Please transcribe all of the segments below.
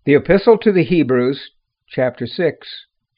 The Epistle to the Hebrews, chapter 6.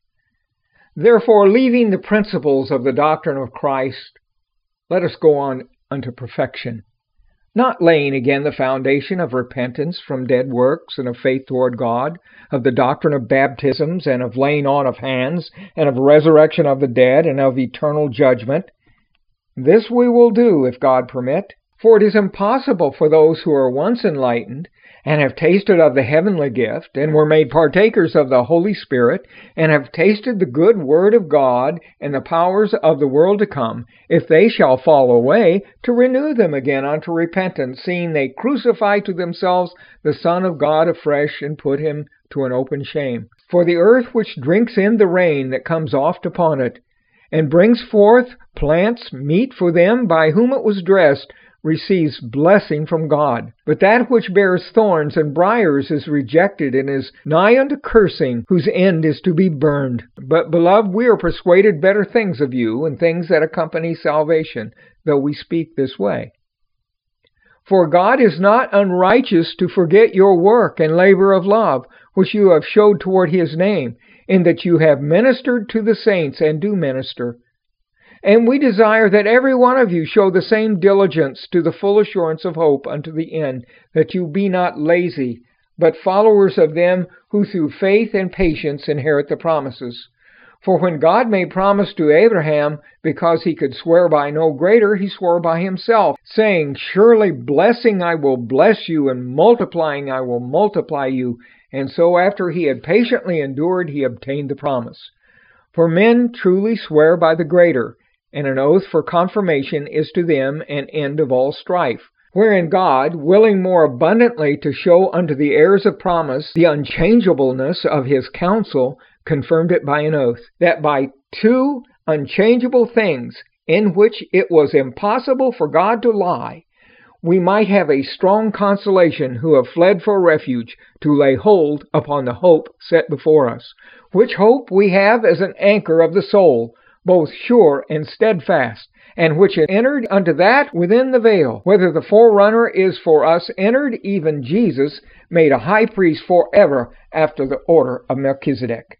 Therefore, leaving the principles of the doctrine of Christ, let us go on unto perfection, not laying again the foundation of repentance from dead works and of faith toward God, of the doctrine of baptisms and of laying on of hands, and of resurrection of the dead and of eternal judgment. This we will do, if God permit. For it is impossible for those who are once enlightened, and have tasted of the heavenly gift, and were made partakers of the Holy Spirit, and have tasted the good word of God and the powers of the world to come, if they shall fall away, to renew them again unto repentance, seeing they crucify to themselves the Son of God afresh, and put him to an open shame. For the earth which drinks in the rain that comes oft upon it, and brings forth plants meet for them by whom it was dressed, receives blessing from God. But that which bears thorns and briars is rejected, and is nigh unto cursing, whose end is to be burned. But, beloved, we are persuaded better things of you, and things that accompany salvation, though we speak this way. For God is not unrighteous to forget your work and labor of love, which you have showed toward his name, in that you have ministered to the saints, and do minister. And we desire that every one of you show the same diligence to the full assurance of hope unto the end, that you be not lazy, but followers of them who through faith and patience inherit the promises. For when God made promise to Abraham, because he could swear by no greater, he swore by himself, saying, Surely blessing I will bless you, and multiplying I will multiply you. And so after he had patiently endured, he obtained the promise. For men truly swear by the greater, and an oath for confirmation is to them an end of all strife. Wherein God, willing more abundantly to show unto the heirs of promise the unchangeableness of his counsel, confirmed it by an oath, that by two unchangeable things, in which it was impossible for God to lie, we might have a strong consolation who have fled for refuge, to lay hold upon the hope set before us, which hope we have as an anchor of the soul, both sure and steadfast, and which entered unto that within the veil, whether the forerunner is for us entered, even Jesus, made a high priest forever after the order of Melchizedek.